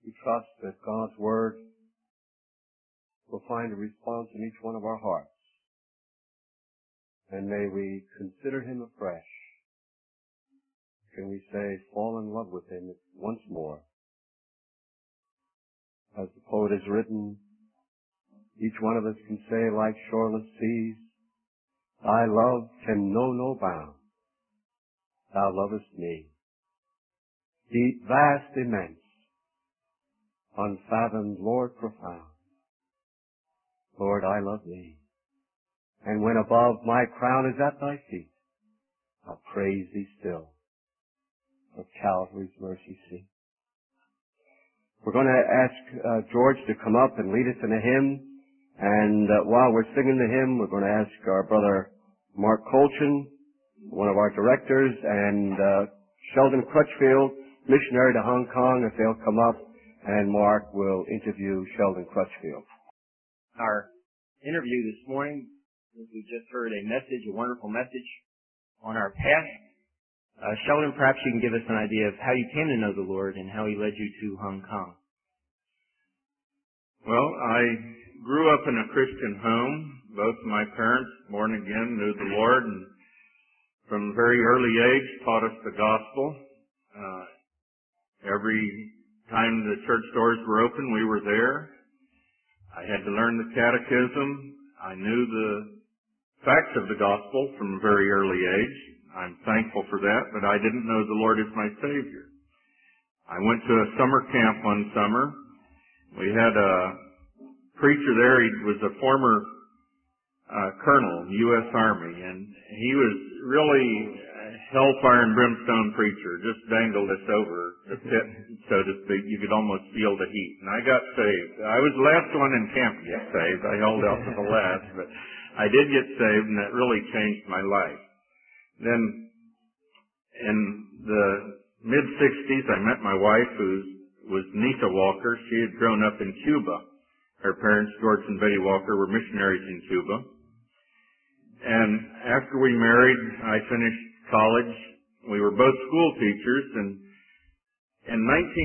We trust that God's Word will find a response in each one of our hearts. And may we consider Him afresh. Can we say, fall in love with Him once more? As the poet has written, each one of us can say, like shoreless seas, Thy love can know no bound. Thou lovest me. Deep, vast, immense, unfathomed, Lord, profound. Lord, I love Thee. And when above my crown is at Thy feet, I'll praise Thee still for Calvary's mercy seat. We're going to ask George to come up and lead us in a hymn. And while we're singing the hymn, we're going to ask our brother Mark Colchin, one of our directors, and Sheldon Crutchfield, missionary to Hong Kong, if they'll come up, and Mark will interview Sheldon Crutchfield. Our interview this morning, we just heard a message, a wonderful message on our past. Sheldon, perhaps you can give us an idea of how you came to know the Lord and how He led you to Hong Kong. Well, I grew up in a Christian home. Both my parents, born again, knew the Lord, and from a very early age taught us the gospel. Every time the church doors were open, we were there. I had to learn the catechism. I knew the facts of the gospel from a very early age. I'm thankful for that, but I didn't know the Lord as my Savior. I went to a summer camp one summer. We had a preacher there. He was a former colonel in the U.S. Army, and he was really a hellfire and brimstone preacher, just dangled us over the pit, so to speak. You could almost feel the heat. And I got saved. I was the last one in camp to get saved. I held out to the last, but I did get saved, and that really changed my life. Then, in the mid-60s, I met my wife, who was Nita Walker. She had grown up in Cuba. Her parents, George and Betty Walker, were missionaries in Cuba. And after we married, I finished college. We were both school teachers, and in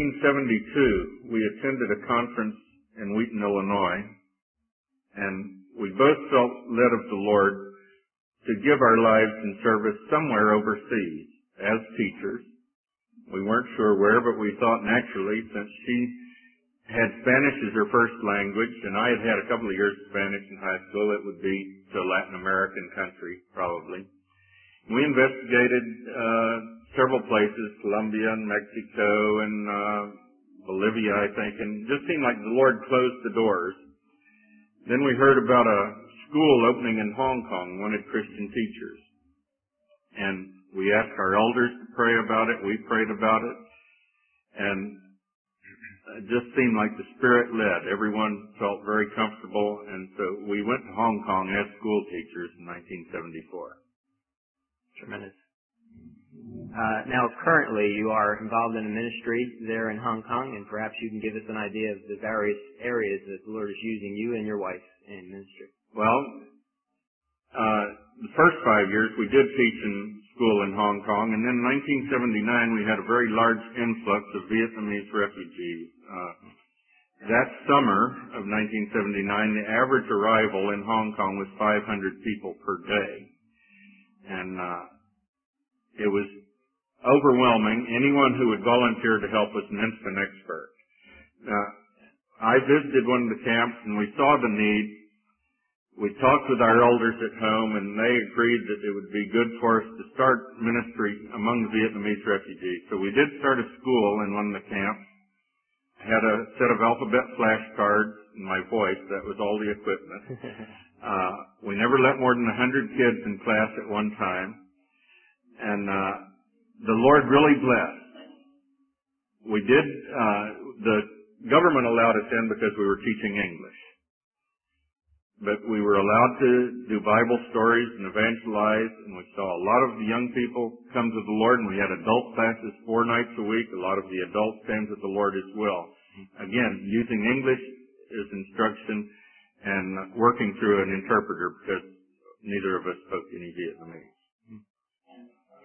1972, we attended a conference in Wheaton, Illinois, and we both felt led of the Lord to give our lives in service somewhere overseas as teachers. We weren't sure where, but we thought naturally, since she had Spanish as her first language, and I had had a couple of years of Spanish in high school, it would be to a Latin American country, probably. We investigated several places, Colombia and Mexico and Bolivia, I think, and it just seemed like the Lord closed the doors. Then we heard about a school opening in Hong Kong, wanted Christian teachers. And we asked our elders to pray about it. We prayed about it. And it just seemed like the Spirit led. Everyone felt very comfortable. And so we went to Hong Kong as school teachers in 1974. Tremendous. Now, currently, you are involved in a ministry there in Hong Kong, and perhaps you can give us an idea of the various areas that the Lord is using you and your wife in ministry. Well, the first 5 years we did teach in school in Hong Kong, and then in 1979 we had a very large influx of Vietnamese refugees. That summer of 1979, the average arrival in Hong Kong was 500 people per day. And it was overwhelming. Anyone who would volunteer to help was an instant expert. I visited one of the camps, and we saw the need. We talked with our elders at home, and they agreed that it would be good for us to start ministry among the Vietnamese refugees. So we did start a school in one of the camps. I had a set of alphabet flashcards in my voice. That was all the equipment. We never let more than 100 kids in class at one time. And the Lord really blessed. We did, the government allowed us in because we were teaching English. But we were allowed to do Bible stories and evangelize, and we saw a lot of the young people come to the Lord, and we had adult classes 4 nights a week. A lot of the adults came to the Lord as well. Again, using English as instruction and working through an interpreter because neither of us spoke any Vietnamese.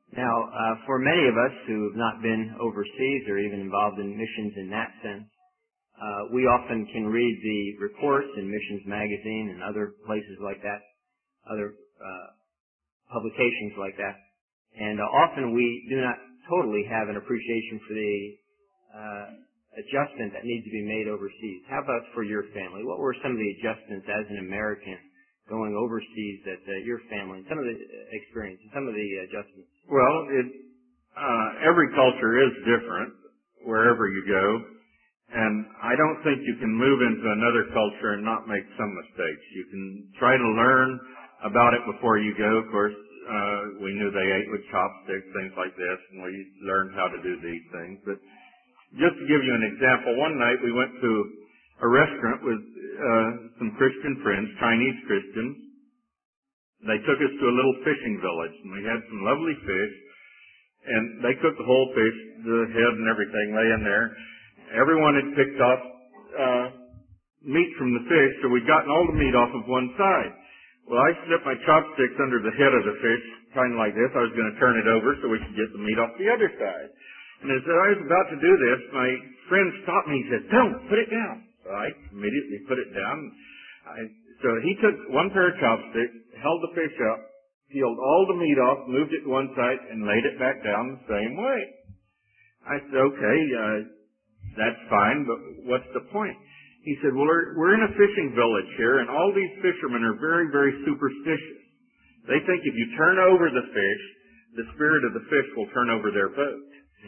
Now, for many of us who have not been overseas or even involved in missions in that sense, we often can read the reports in Missions Magazine and other places like that, other publications like that, and often we do not totally have an appreciation for the adjustment that needs to be made overseas. How about for your family? What were some of the adjustments as an American going overseas that your family, some of the experiences, some of the adjustments? Well, every culture is different wherever you go, and I don't think you can move into another culture and not make some mistakes. You can try to learn about it before you go. Of course, we knew they ate with chopsticks, things like this, and we learned how to do these things. But just to give you an example, one night we went to a restaurant with some Christian friends, Chinese Christians. They took us to a little fishing village, and we had some lovely fish, and they cooked the whole fish, the head and everything lay in there. Everyone had picked off meat from the fish, so we'd gotten all the meat off of one side. Well, I slipped my chopsticks under the head of the fish, kind of like this. I was going to turn it over so we could get the meat off the other side. And as I was about to do this, my friend stopped me and said, "Don't, put it down." So I immediately put it down. So he took one pair of chopsticks, held the fish up, peeled all the meat off, moved it to one side, and laid it back down the same way. I said, "Okay, that's fine, but what's the point?" He said, "Well, we're in a fishing village here, and all these fishermen are very, very superstitious. They think if you turn over the fish, the spirit of the fish will turn over their boat."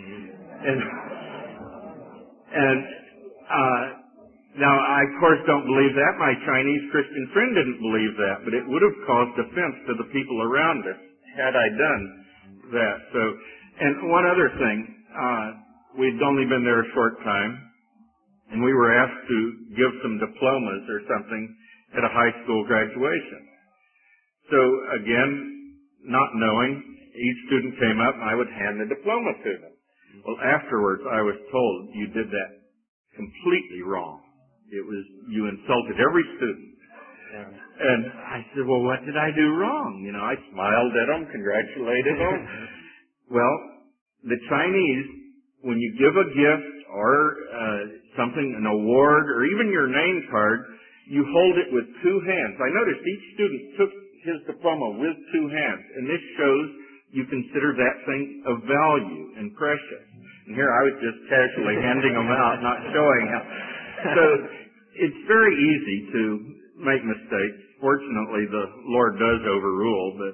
Now, I, of course, don't believe that. My Chinese Christian friend didn't believe that, but it would have caused offense to the people around us had I done that. So, and one other thing, we'd only been there a short time, and we were asked to give some diplomas or something at a high school graduation. So, again, not knowing, each student came up and I would hand the diploma to them. Well, afterwards, I was told, "You did that completely wrong. It was, you insulted every student." And I said, "Well, what did I do wrong?" You know, I smiled at them, congratulated them. Well, the Chinese, when you give a gift or something, an award, or even your name card, you hold it with two hands. I noticed each student took his diploma with two hands, and this shows you consider that thing of value and precious. And here I was just casually handing them out, not showing how. So it's very easy to make mistakes. Fortunately, the Lord does overrule, but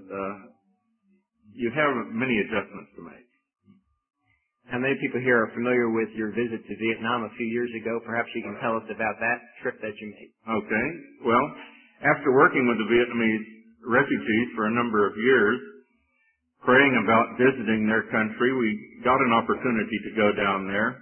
you have many adjustments to make. How many people here are familiar with your visit to Vietnam a few years ago? Perhaps you can tell us about that trip that you made. Okay. Well, after working with the Vietnamese refugees for a number of years, praying about visiting their country, we got an opportunity to go down there.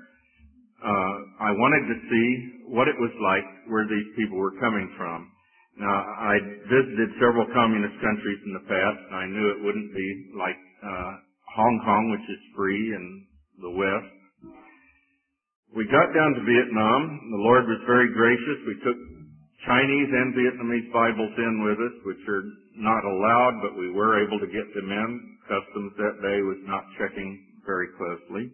I wanted to see what it was like where these people were coming from. Now, I visited several communist countries in the past, and I knew it wouldn't be like Hong Kong, which is free in the West. We got down to Vietnam. The Lord was very gracious. We took Chinese and Vietnamese Bibles in with us, which are not allowed, but we were able to get them in. Customs that day was not checking very closely.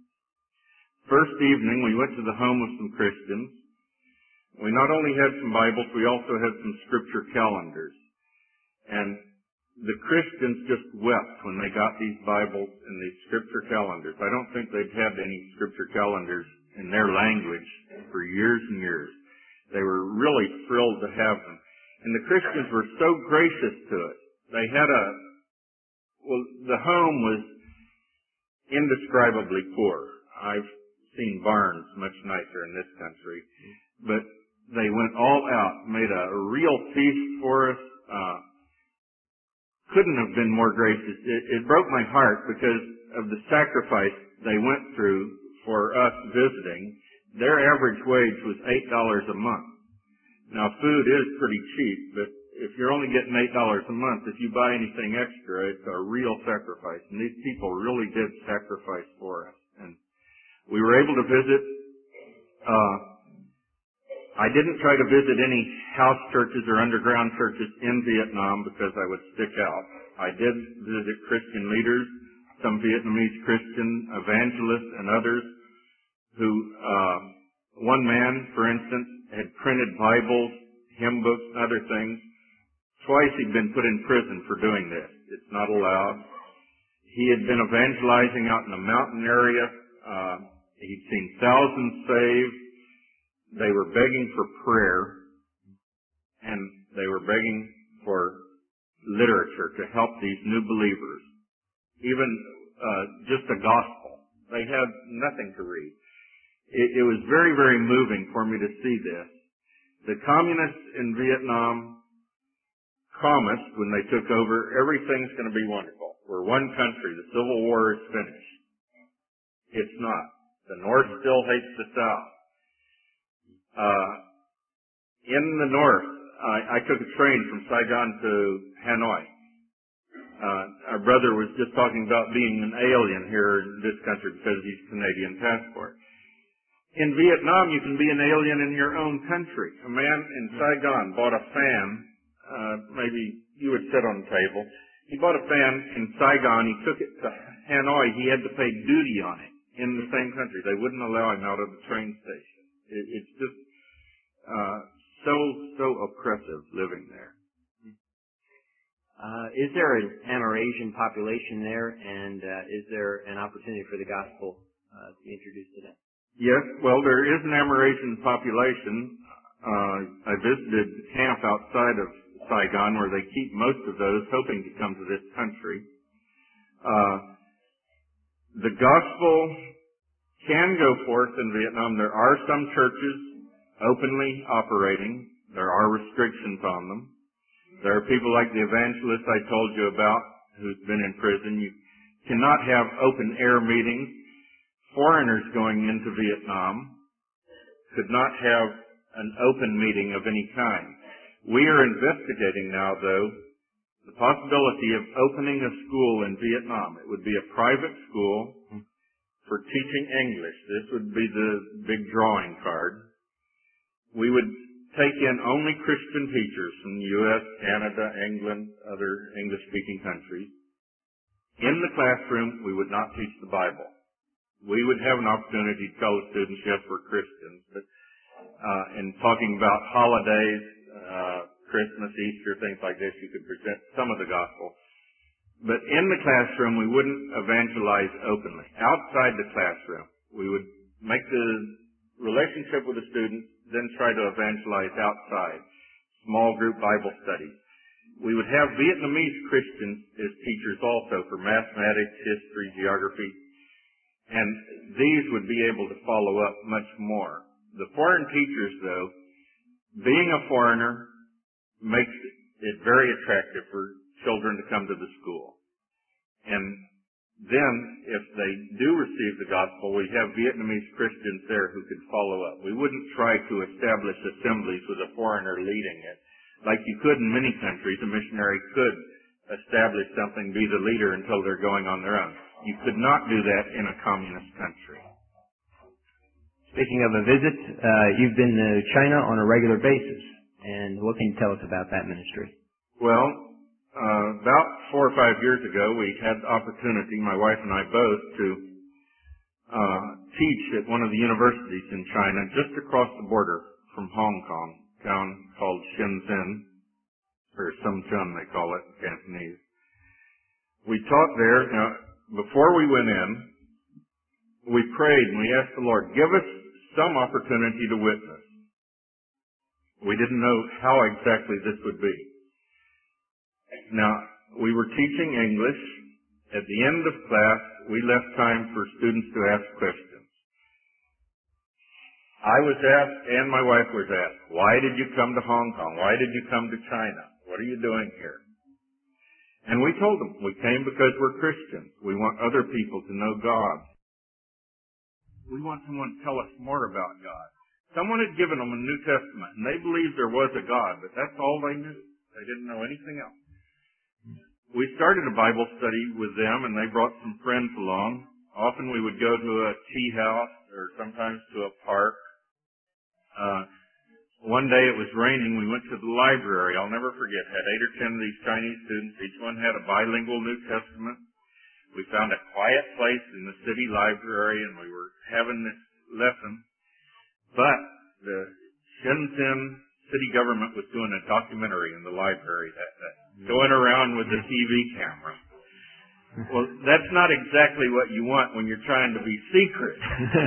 First evening, we went to the home of some Christians. We not only had some Bibles, we also had some scripture calendars. And the Christians just wept when they got these Bibles and these scripture calendars. I don't think they'd had any scripture calendars in their language for years and years. They were really thrilled to have them. And the Christians were so gracious to us. They had the home was indescribably poor. I've seen barns much nicer in this country. But they went all out, made a real feast for us. Couldn't have been more gracious. It broke my heart because of the sacrifice they went through for us visiting. Their average wage was $8 a month. Now, food is pretty cheap, but if you're only getting $8 a month, if you buy anything extra, it's a real sacrifice. And these people really did sacrifice for us. And we were able to visit. I didn't try to visit any house churches or underground churches in Vietnam because I would stick out. I did visit Christian leaders some Vietnamese Christian evangelists and others who, one man, for instance, had printed Bibles, hymn books, and other things. Twice he'd been put in prison for doing this. It's not allowed. He had been evangelizing out in a mountain area. He'd seen thousands saved. They were begging for prayer, and they were begging for literature to help these new believers. Even just the gospel. They had nothing to read. It was very, very moving for me to see this. The communists in Vietnam promised when they took over, everything's going to be wonderful. We're one country. The Civil War is finished. It's not. The North still hates the South. In the North, I took a train from Saigon to Hanoi. Our brother was just talking about being an alien here in this country because he's Canadian passport. In Vietnam, you can be an alien in your own country. A man in Saigon bought a fan. Maybe you would sit on the table. He bought a fan in Saigon. He took it to Hanoi. He had to pay duty on it in the same country. They wouldn't allow him out of the train station. It's just so oppressive living there. Is there an Amerasian population there, and is there an opportunity for the gospel to be introduced to them? Yes, well, there is an Amerasian population. I visited the camp outside of Saigon where they keep most of those hoping to come to this country. The gospel can go forth in Vietnam. There are some churches openly operating. There are restrictions on them. There are people like the evangelist I told you about who's been in prison. You cannot have open air meetings. Foreigners going into Vietnam could not have an open meeting of any kind. We are investigating now, though, the possibility of opening a school in Vietnam. It would be a private school for teaching English. This would be the big drawing card. We would take in only Christian teachers from the U.S., Canada, England, other English-speaking countries. In the classroom, we would not teach the Bible. We would have an opportunity to tell the students, yes, we're Christians, but in talking about holidays, Christmas, Easter, things like this, you could present some of the gospel. But in the classroom, we wouldn't evangelize openly. Outside the classroom, we would make the relationship with the students, then try to evangelize outside. Small group Bible studies. We would have Vietnamese Christians as teachers also for mathematics, history, geography. And these would be able to follow up much more. The foreign teachers, though, being a foreigner, makes it very attractive for children to come to the school. And then, if they do receive the gospel, we have Vietnamese Christians there who could follow up. We wouldn't try to establish assemblies with a foreigner leading it. Like you could in many countries, a missionary could establish something, be the leader until they're going on their own. You could not do that in a communist country. Speaking of a visit, you've been to China on a regular basis. And what can you tell us about that ministry? Well, about 4 or 5 years ago, we had the opportunity, my wife and I both, to teach at one of the universities in China, just across the border from Hong Kong, a town called Shenzhen, or Shenzhen they call it in Cantonese. We taught there. Now, before we went in, we prayed and we asked the Lord, give us some opportunity to witness. We didn't know how exactly this would be. Now, we were teaching English. At the end of class, we left time for students to ask questions. I was asked, and my wife was asked, why did you come to Hong Kong? Why did you come to China? What are you doing here? And we told them, we came because we're Christians. We want other people to know God. We want someone to tell us more about God. Someone had given them a New Testament, and they believed there was a God, but that's all they knew. They didn't know anything else. We started a Bible study with them, and they brought some friends along. Often we would go to a tea house or sometimes to a park. One day it was raining. We went to the library. I'll never forget. Had 8 or 10 of these Chinese students. Each one had a bilingual New Testament. We found a quiet place in the city library, and we were having this lesson. But the Shenzhen city government was doing a documentary in the library that day, going around with a TV camera. Well, that's not exactly what you want when you're trying to be secret.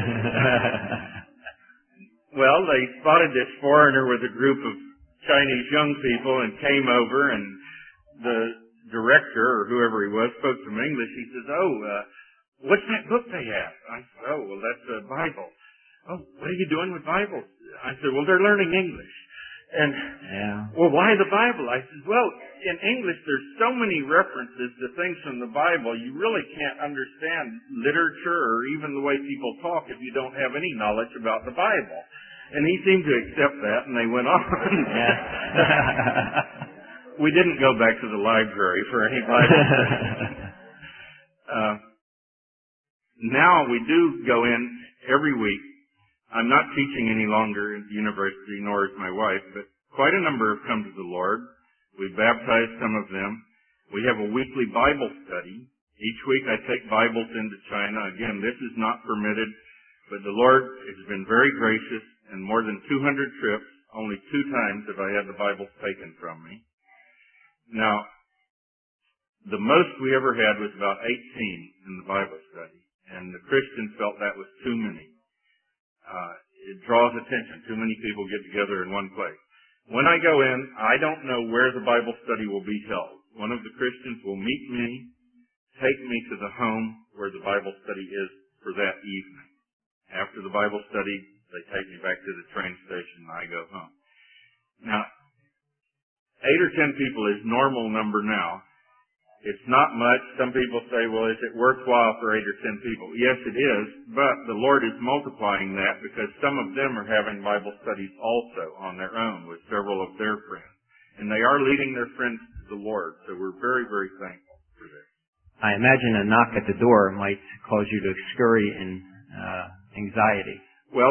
Well, they spotted this foreigner with a group of Chinese young people and came over, and the director, or whoever he was, spoke to him English. He says, what's that book they have? I said, well, that's a Bible. Oh, what are you doing with Bibles? I said, well, they're learning English. And, well, why the Bible? I said, well, in English, there's so many references to things from the Bible, you really can't understand literature or even the way people talk if you don't have any knowledge about the Bible. And he seemed to accept that, and they went on. We didn't go back to the library for any Bible study. Now we do go in every week. I'm not teaching any longer at the university, nor is my wife, but quite a number have come to the Lord. We baptized some of them. We have a weekly Bible study. Each week I take Bibles into China. Again, this is not permitted, but the Lord has been very gracious, and more than 200 trips, only 2 times have I had the Bibles taken from me. Now, the most we ever had was about 18 in the Bible study, and the Christians felt that was too many. It draws attention. Too many people get together in one place. When I go in, I don't know where the Bible study will be held. One of the Christians will meet me, take me to the home where the Bible study is for that evening. After the Bible study, they take me back to the train station and I go home. Now, 8 or 10 people is normal number now. It's not much. Some people say, well, is it worthwhile for 8 or 10 people? Yes, it is, but the Lord is multiplying that because some of them are having Bible studies also on their own with several of their friends. And they are leading their friends to the Lord, so we're very, very thankful for this. I imagine a knock at the door might cause you to scurry in anxiety. Well,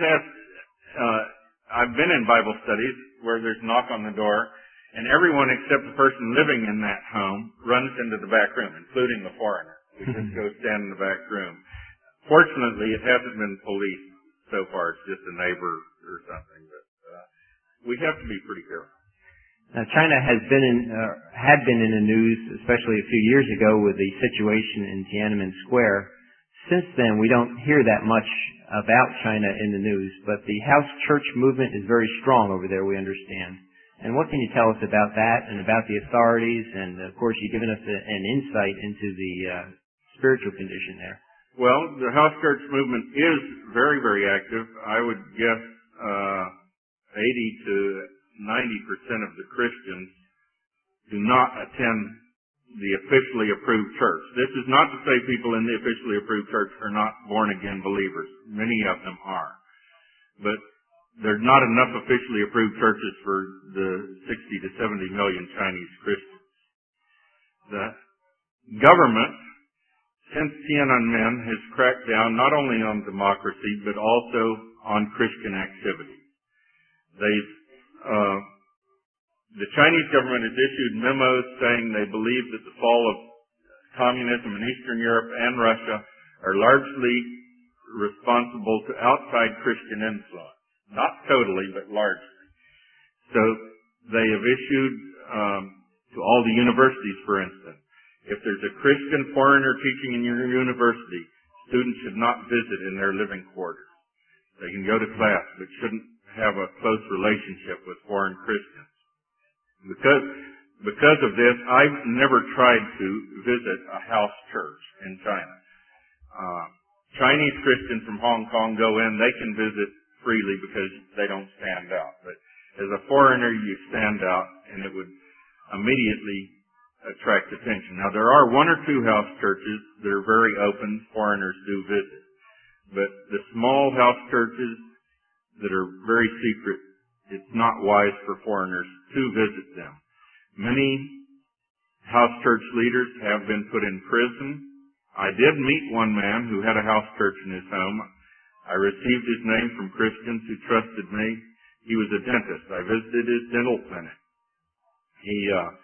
I've been in Bible studies where there's a knock on the door, and everyone except the person living in that home runs into the back room, including the foreigner. We just go stand in the back room. Fortunately, it hasn't been police so far. It's just a neighbor or something. But we have to be pretty careful. Now, China had been in the news, especially a few years ago, with the situation in Tiananmen Square. Since then, we don't hear that much about China in the news, but the house church movement is very strong over there, we understand. And what can you tell us about that and about the authorities? And, of course, you've given us an insight into the spiritual condition there. Well, the house church movement is very, very active. I would guess 80 to 90% of the Christians do not attend the officially approved church. This is not to say people in the officially approved church are not born-again believers. Many of them are. But there's not enough officially approved churches for the 60 to 70 million Chinese Christians. The government, since Tiananmen, has cracked down not only on democracy, but also on Christian activities. The Chinese government has issued memos saying they believe that the fall of communism in Eastern Europe and Russia are largely responsible to outside Christian influence. Not totally, but largely. So they have issued to all the universities, for instance, if there's a Christian foreigner teaching in your university, students should not visit in their living quarters. They can go to class, but shouldn't have a close relationship with foreign Christians. Because of this, I've never tried to visit a house church in China. Chinese Christians from Hong Kong go in, they can visit freely because they don't stand out. But as a foreigner, you stand out, and it would immediately attract attention. Now, there are 1 or 2 house churches that are very open. Foreigners do visit. But the small house churches that are very secret, it's not wise for foreigners to visit them. Many house church leaders have been put in prison. I did meet one man who had a house church in his home. I received his name from Christians who trusted me. He was a dentist. I visited his dental clinic. He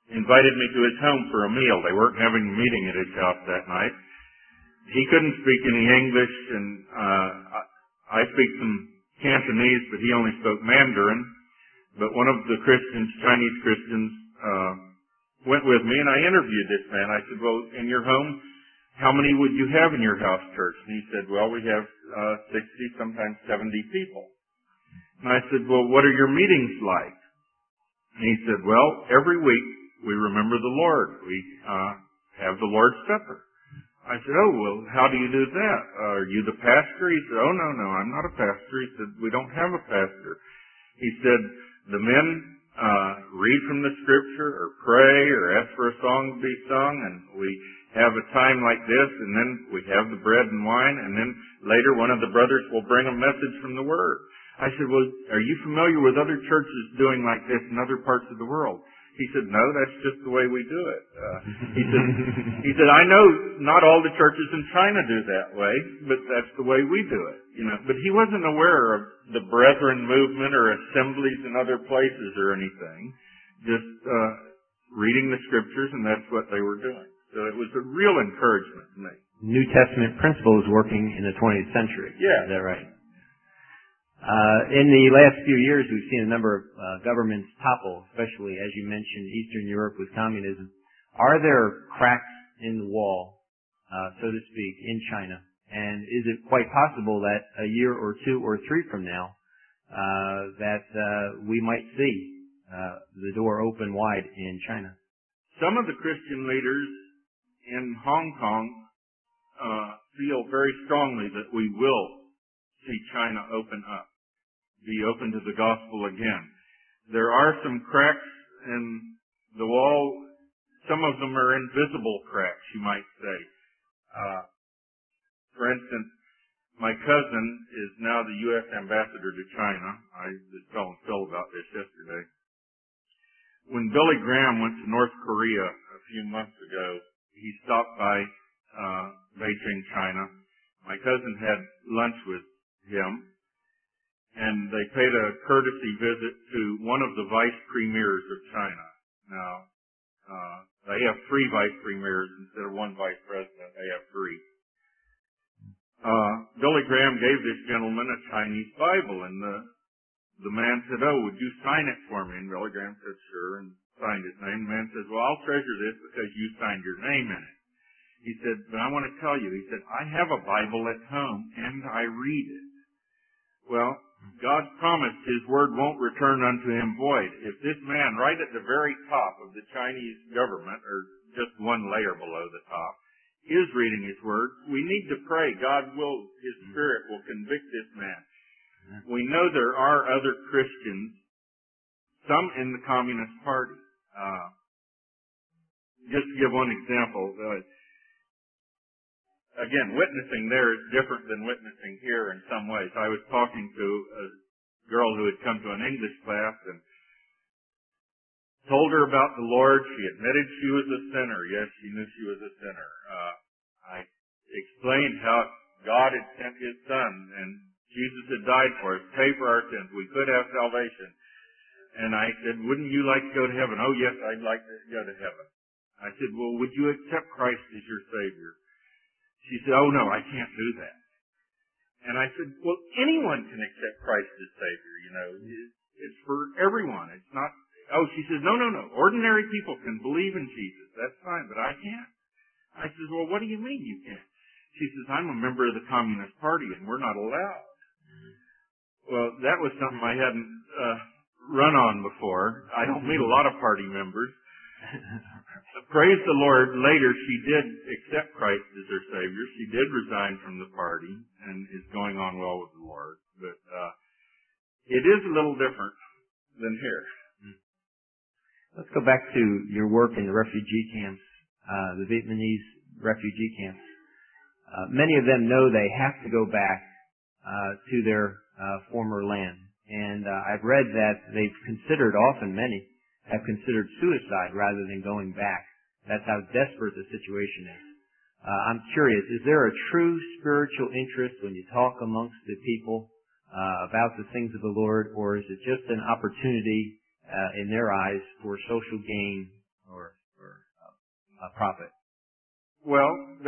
invited me to his home for a meal. They weren't having a meeting at his house that night. He couldn't speak any English, and I speak some Cantonese, but he only spoke Mandarin. But one of the Christians, Chinese Christians, went with me, and I interviewed this man. I said, well, in your home, how many would you have in your house church? And he said, well, we have 60, sometimes 70 people. And I said, well, what are your meetings like? And he said, well, every week we remember the Lord. We have the Lord's Supper. I said, oh, well, how do you do that? Are you the pastor? He said, oh, no, I'm not a pastor. He said, we don't have a pastor. He said, the men read from the scripture or pray or ask for a song to be sung, and we have a time like this, and then we have the bread and wine, and then later one of the brothers will bring a message from the Word. I said, well, are you familiar with other churches doing like this in other parts of the world? He said, no, that's just the way we do it. He said, I know not all the churches in China do that way, but that's the way we do it. But he wasn't aware of the Brethren movement or assemblies in other places or anything. Just reading the scriptures, and that's what they were doing. So it was a real encouragement to me. New Testament principles working in the 20th century. Yeah. Is that right? In the last few years, we've seen a number of governments topple, especially, as you mentioned, Eastern Europe with communism. Are there cracks in the wall, so to speak, in China? And is it quite possible that a year or two or three from now, that we might see the door open wide in China? Some of the Christian leaders in Hong Kong feel very strongly that we will see China open up, be open to the gospel again. There are some cracks in the wall. Some of them are invisible cracks, you might say. For instance, my cousin is now the U.S. ambassador to China. I was telling Phil about this yesterday. When Billy Graham went to North Korea a few months ago, he stopped by Beijing, China. My cousin had lunch with him, and they paid a courtesy visit to one of the vice premiers of China. Now, they have 3 vice premiers instead of 1 vice president. They have 3. Billy Graham gave this gentleman a Chinese Bible, and the man said, oh, would you sign it for me? And Billy Graham said, sure, and signed his name. The man says, well, I'll treasure this because you signed your name in it. He said, but I want to tell you, he said, I have a Bible at home, and I read it. Well, God promised His word won't return unto Him void. If this man right at the very top of the Chinese government, or just one layer below the top, is reading His word, we need to pray God will, His Spirit will convict this man. We know there are other Christians, some in the Communist Party. Just to give one example, again, witnessing there is different than witnessing here in some ways. I was talking to a girl who had come to an English class and told her about the Lord. She admitted she was a sinner. Yes, she knew she was a sinner. I explained how God had sent His Son and Jesus had died for us, paid for our sins. We could have salvation. And I said, wouldn't you like to go to heaven? Oh, yes, I'd like to go to heaven. I said, well, would you accept Christ as your Savior? She said, oh, no, I can't do that. And I said, well, anyone can accept Christ as Savior, It's for everyone. It's not, oh, she says, no. Ordinary people can believe in Jesus. That's fine, but I can't. I said, well, what do you mean you can't? She says, I'm a member of the Communist Party, and we're not allowed. Well, that was something I hadn't run on before. I don't meet a lot of party members. Praise the Lord, later she did accept Christ as her Savior. She did resign from the party and is going on well with the Lord. But it is a little different than here. Let's go back to your work in the refugee camps, the Vietnamese refugee camps. Many of them know they have to go back to their former land. And I've read that they've considered, often many, have considered suicide rather than going back. That's how desperate the situation is. I'm curious, is there a true spiritual interest when you talk amongst the people about the things of the Lord, or is it just an opportunity in their eyes for social gain or profit? Well,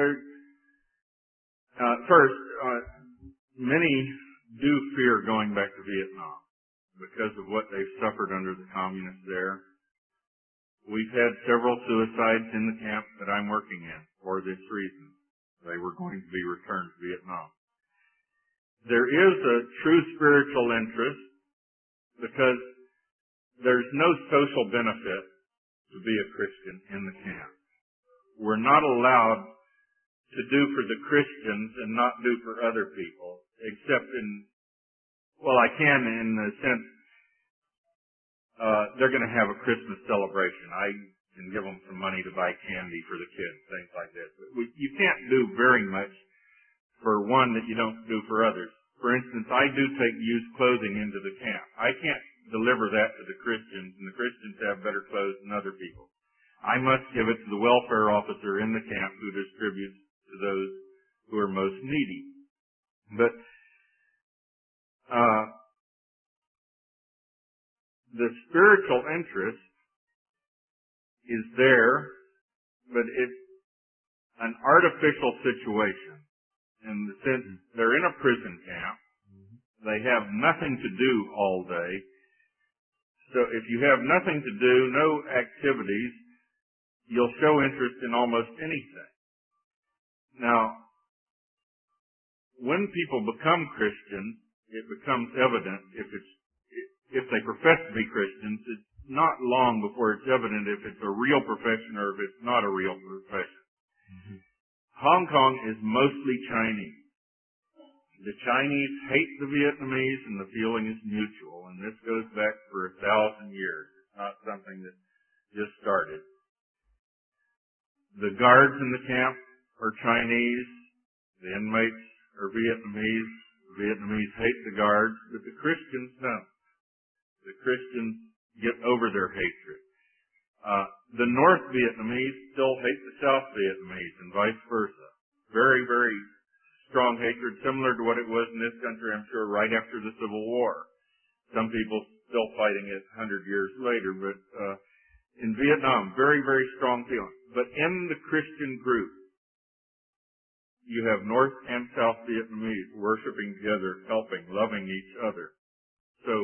first, many do fear going back to Vietnam because of what they've suffered under the communists there. We've had several suicides in the camp that I'm working in for this reason. They were going to be returned to Vietnam. There is a true spiritual interest because there's no social benefit to be a Christian in the camp. We're not allowed to do for the Christians and not do for other people, except I can in the sense, they're going to have a Christmas celebration. I can give them some money to buy candy for the kids, things like this. But you can't do very much for one that you don't do for others. For instance, I do take used clothing into the camp. I can't deliver that to the Christians, and the Christians have better clothes than other people. I must give it to the welfare officer in the camp who distributes to those who are most needy. But the spiritual interest is there, but it's an artificial situation in the sense they're in a prison camp. They have nothing to do all day. So if you have nothing to do, no activities, you'll show interest in almost anything. Now, when people become Christians, it becomes evident if they profess to be Christians, it's not long before it's evident if it's a real profession or if it's not a real profession. Mm-hmm. Hong Kong is mostly Chinese. The Chinese hate the Vietnamese and the feeling is mutual, and this goes back for 1,000 years. It's not something that just started. The guards in the camp are Chinese. The inmates are Vietnamese. The Vietnamese hate the guards, but the Christians don't. The Christians get over their hatred. The North Vietnamese still hate the South Vietnamese and vice versa. Very, very strong hatred, similar to what it was in this country, I'm sure, right after the Civil War. Some people still fighting it 100 years later, but in Vietnam, very, very strong feeling. But in the Christian group, you have North and South Vietnamese worshiping together, helping, loving each other. So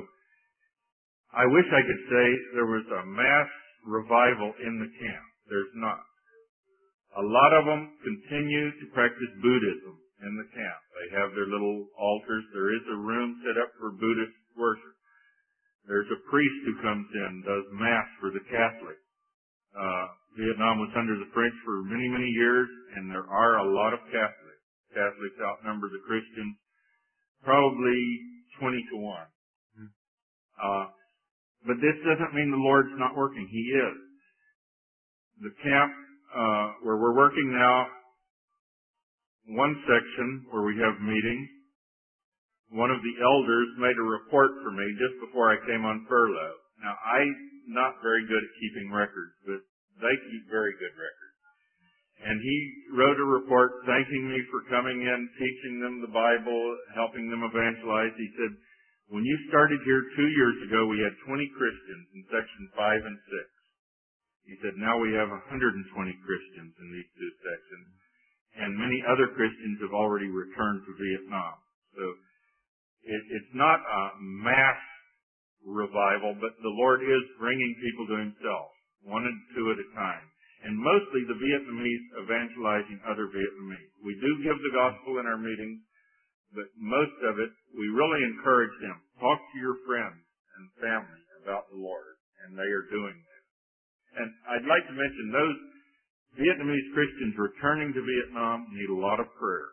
I wish I could say there was a mass revival in the camp. There's not. A lot of them continue to practice Buddhism in the camp. They have their little altars. There is a room set up for Buddhist worship. There's a priest who comes in, does Mass for the Catholics. Vietnam was under the French for many, many years, and there are a lot of Catholics. Catholics outnumber the Christians probably 20 to 1. But this doesn't mean the Lord's not working. He is. The camp where we're working now, one section where we have meetings, one of the elders made a report for me just before I came on furlough. Now, I'm not very good at keeping records, but they keep very good records. And he wrote a report thanking me for coming in, teaching them the Bible, helping them evangelize. He said, when you started here 2 years ago, we had 20 Christians in section 5 and 6. He said, now we have 120 Christians in these two sections. And many other Christians have already returned to Vietnam. So it's not a mass revival, but the Lord is bringing people to himself, one and two at a time. And mostly the Vietnamese evangelizing other Vietnamese. We do give the gospel in our meetings, but most of it, we really encourage them. Talk to your friends and family about the Lord, and they are doing that. And I'd like to mention those Vietnamese Christians returning to Vietnam need a lot of prayer.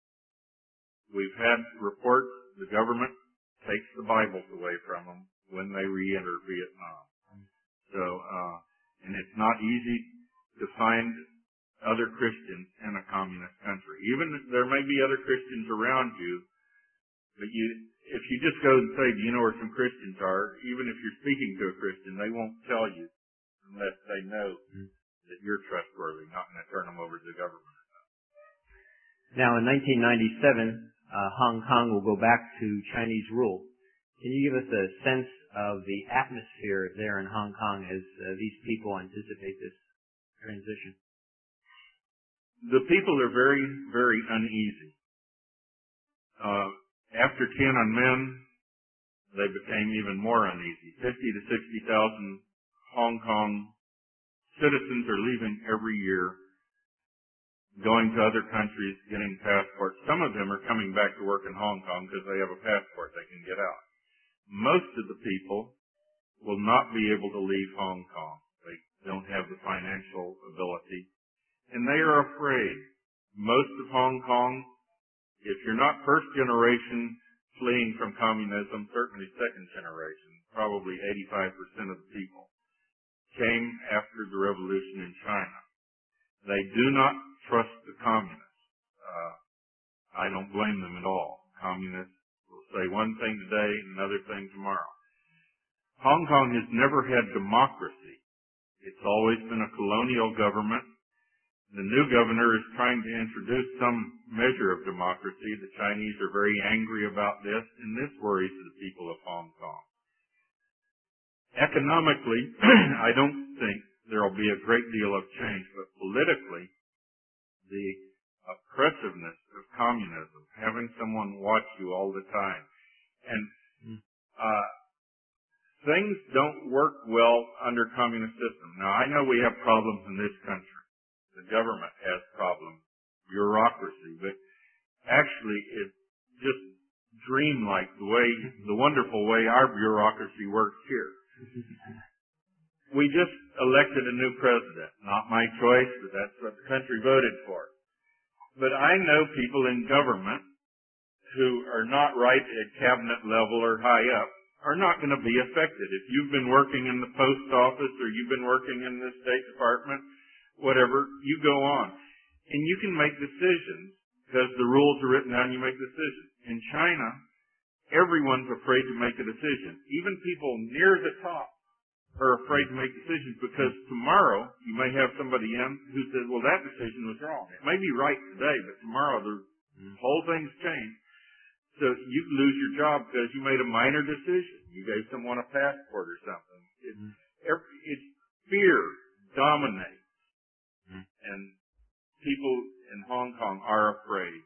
We've had reports the government takes the Bibles away from them when they re-enter Vietnam. So, and it's not easy to find other Christians in a communist country. Even there may be other Christians around you, but if you just go and say, do you know where some Christians are, even if you're speaking to a Christian, they won't tell you unless they know that you're trustworthy, not going to turn them over to the government. Now, in 1997, Hong Kong will go back to Chinese rule. Can you give us a sense of the atmosphere there in Hong Kong as these people anticipate this transition? The people are very, very uneasy. After Tiananmen, they became even more uneasy. 50 to 60,000 Hong Kong citizens are leaving every year, going to other countries, getting passports. Some of them are coming back to work in Hong Kong because they have a passport they can get out. Most of the people will not be able to leave Hong Kong. They don't have the financial ability, and they are afraid. Most of Hong Kong, if you're not first generation fleeing from communism, certainly second generation, probably 85% of the people came after the revolution in China. They do not trust the communists. I don't blame them at all. Communists will say one thing today and another thing tomorrow. Hong Kong has never had democracy. It's always been a colonial government. The new governor is trying to introduce some measure of democracy. The Chinese are very angry about this, and this worries the people of Hong Kong. Economically, I don't think there will be a great deal of change, but politically, the oppressiveness of communism, having someone watch you all the time, and things don't work well under communist system. Now, I know we have problems in this country. The government has problems, bureaucracy, but actually it's just dreamlike the wonderful way our bureaucracy works here. We just elected a new president. Not my choice, but that's what the country voted for. But I know people in government who are not right at cabinet level or high up are not going to be affected. If you've been working in the post office or you've been working in the State Department, whatever, you go on. And you can make decisions because the rules are written down, you make decisions. In China, everyone's afraid to make a decision. Even people near the top are afraid to make decisions because tomorrow you may have somebody in who says, well, that decision was wrong. It may be right today, but tomorrow the whole thing's changed. So you lose your job because you made a minor decision. You gave someone a passport or something. It's fear dominates. And people in Hong Kong are afraid.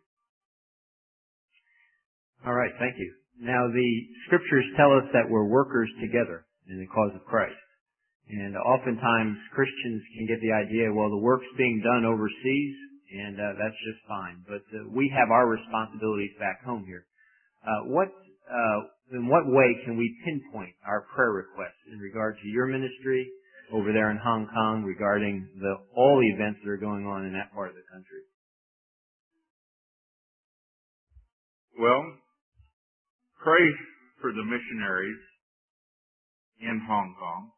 All right, thank you. Now, the scriptures tell us that we're workers together in the cause of Christ. And oftentimes Christians can get the idea, well, the work's being done overseas, and that's just fine. But we have our responsibilities back home here. In what way can we pinpoint our prayer requests in regard to your ministry over there in Hong Kong regarding all the events that are going on in that part of the country? Well, pray for the missionaries in Hong Kong.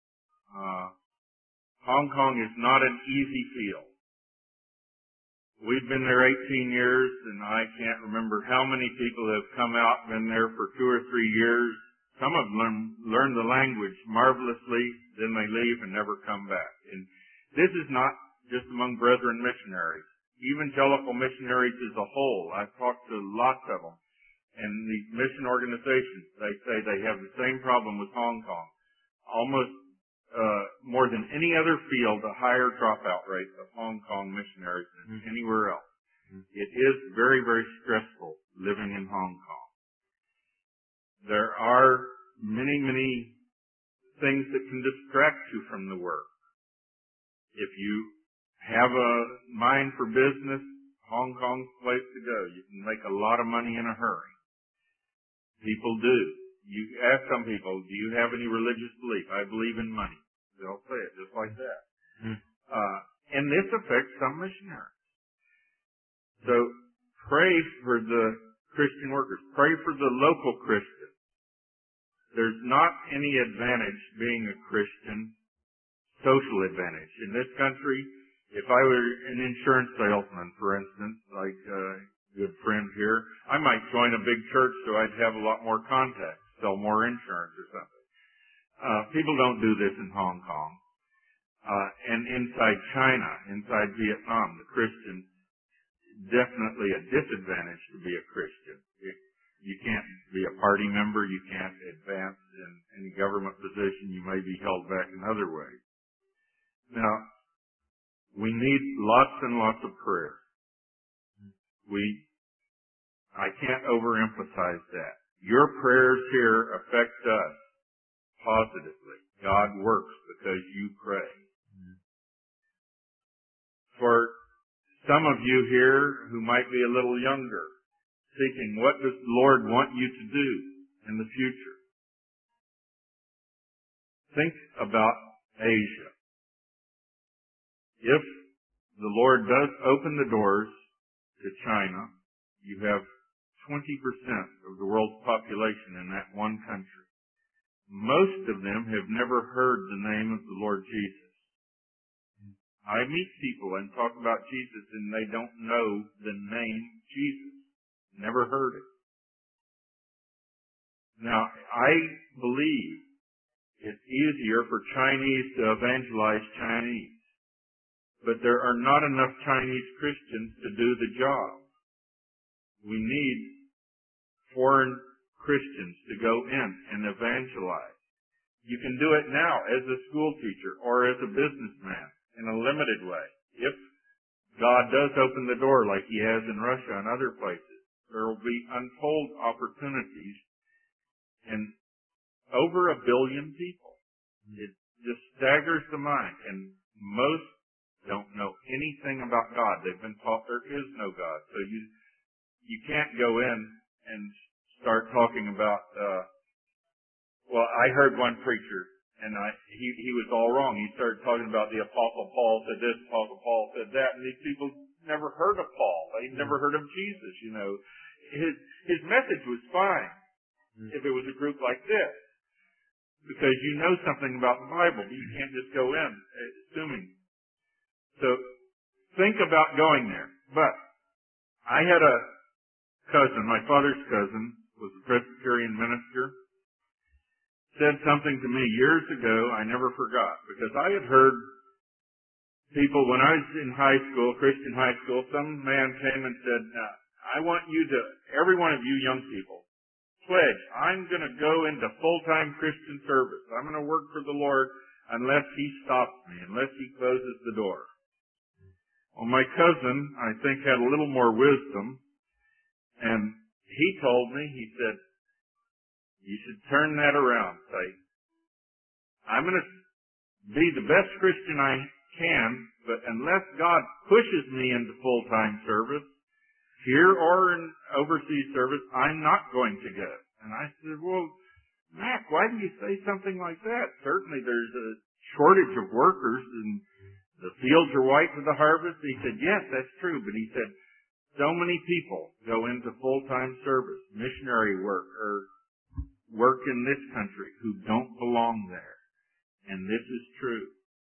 Hong Kong is not an easy field. We've been there 18 years, and I can't remember how many people have come out, been there for 2 or 3 years. Some of them learn the language marvelously, then they leave and never come back. And this is not just among brethren missionaries. Evangelical missionaries as a whole, I've talked to lots of them. And these mission organizations, they say they have the same problem with Hong Kong. Almost more than any other field, a higher dropout rate of Hong Kong missionaries than anywhere else. It is very, very stressful living in Hong Kong. There are many, many things that can distract you from the work. If you have a mind for business, Hong Kong's the place to go. You can make a lot of money in a hurry. People do. You ask some people, do you have any religious belief? I believe in money. They'll say it just like that. And this affects some missionaries. So pray for the Christian workers. Pray for the local Christians. There's not any advantage being a Christian, social advantage. In this country, if I were an insurance salesman, for instance, like a good friend here, I might join a big church so I'd have a lot more contacts, sell more insurance or something. People don't do this in Hong Kong. And inside China, inside Vietnam, the Christians, definitely a disadvantage to be a Christian. You can't be a party member. You can't advance in any government position, you may be held back in other ways. Now, we need lots and lots of prayer. I can't overemphasize that. Your prayers here affect us positively. God works because you pray. For some of you here who might be a little younger, seeking what does the Lord want you to do in the future? Think about Asia. If the Lord does open the doors to China, you have 20% of the world's population in that one country. Most of them have never heard the name of the Lord Jesus. I meet people and talk about Jesus and they don't know the name Jesus. Never heard it. Now, I believe it's easier for Chinese to evangelize Chinese. But there are not enough Chinese Christians to do the job. We need foreign Christians to go in and evangelize. You can do it now as a school teacher or as a businessman in a limited way. If God does open the door like He has in Russia and other places, there will be untold opportunities and over 1 billion people. It just staggers the mind, and most don't know anything about God. They've been taught there is no God. So you can't go in and start talking about, I heard one preacher, and he was all wrong. He started talking about the Apostle Paul said this, Apostle Paul said that, and these people never heard of Paul. They'd never heard of Jesus, you know. His message was fine if it was a group like this, because you know something about the Bible, but you can't just go in assuming. So think about going there. But I had a cousin, my father's cousin, was a Presbyterian minister, said something to me years ago I never forgot, because I had heard people when I was in high school, Christian high school, some man came and said, I want you to, every one of you young people, pledge, I'm going to go into full-time Christian service. I'm going to work for the Lord unless He stops me, unless He closes the door. Well, my cousin, I think, had a little more wisdom, and he told me, he said, you should turn that around. Say, I'm going to be the best Christian I can, but unless God pushes me into full-time service, here or in overseas service, I'm not going to go. And I said, well, Mac, why do you say something like that? Certainly there's a shortage of workers and the fields are white for the harvest. He said, yes, that's true. But he said, so many people go into full-time service, missionary work, or work in this country who don't belong there. And this is true.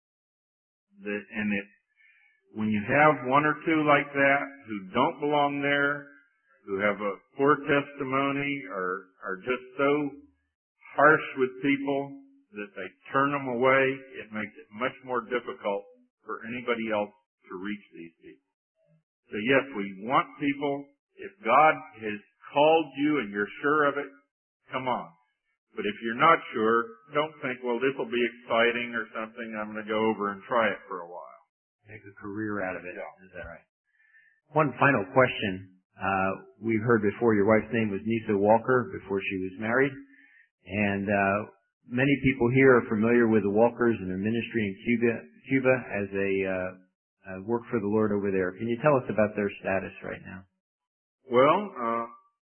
When you have one or two like that who don't belong there, who have a poor testimony, or are just so harsh with people that they turn them away, it makes it much more difficult for anybody else to reach these people. So yes, we want people. If God has called you and you're sure of it, come on. But if you're not sure, don't think, well, this will be exciting or something. I'm going to go over and try it for a while. Make a career out of it. Yeah. Is that right? One final question. We've heard before your wife's name was Nisa Walker before she was married. And many people here are familiar with the Walkers and their ministry in Cuba as they work for the Lord over there. Can you tell us about their status right now? Well,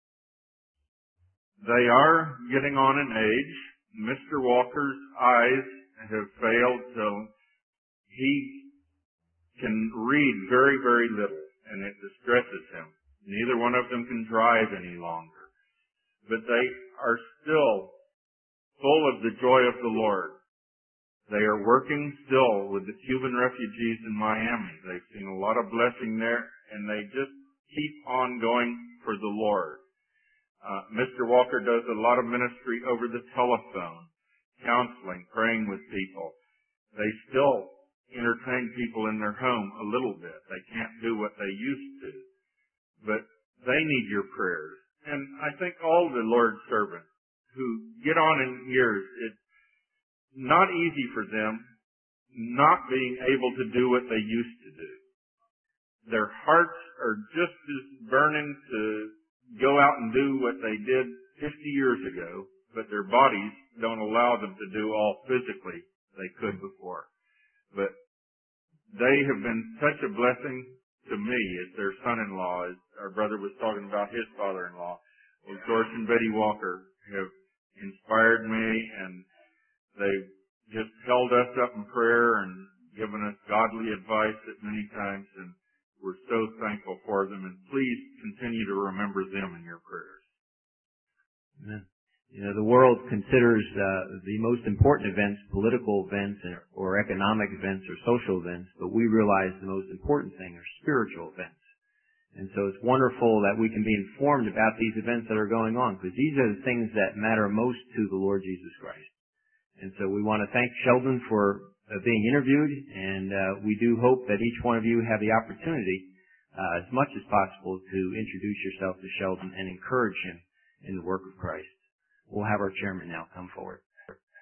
they are getting on in age. Mr. Walker's eyes have failed, so he can read very, very little, and it distresses him. Neither one of them can drive any longer. But they are still full of the joy of the Lord. They are working still with the Cuban refugees in Miami. They've seen a lot of blessing there, and they just keep on going for the Lord. Mr. Walker does a lot of ministry over the telephone, counseling, praying with people. They still entertain people in their home a little bit. They can't do what they used to. But they need your prayers. And I think all the Lord's servants who get on in years, it's not easy for them not being able to do what they used to do. Their hearts are just as burning to go out and do what they did 50 years ago, but their bodies don't allow them to do all physically they could before. But they have been such a blessing to me as their son-in-law, as our brother was talking about his father-in-law. Well, George and Betty Walker have inspired me, and they've just held us up in prayer and given us godly advice at many times, and we're so thankful for them. And please continue to remember them in your prayers. Amen. You know, the world considers the most important events political events or economic events or social events, but we realize the most important thing are spiritual events. And so it's wonderful that we can be informed about these events that are going on, because these are the things that matter most to the Lord Jesus Christ. And so we want to thank Sheldon for being interviewed, and we do hope that each one of you have the opportunity, as much as possible, to introduce yourself to Sheldon and encourage him in the work of Christ. We'll have our chairman now come forward.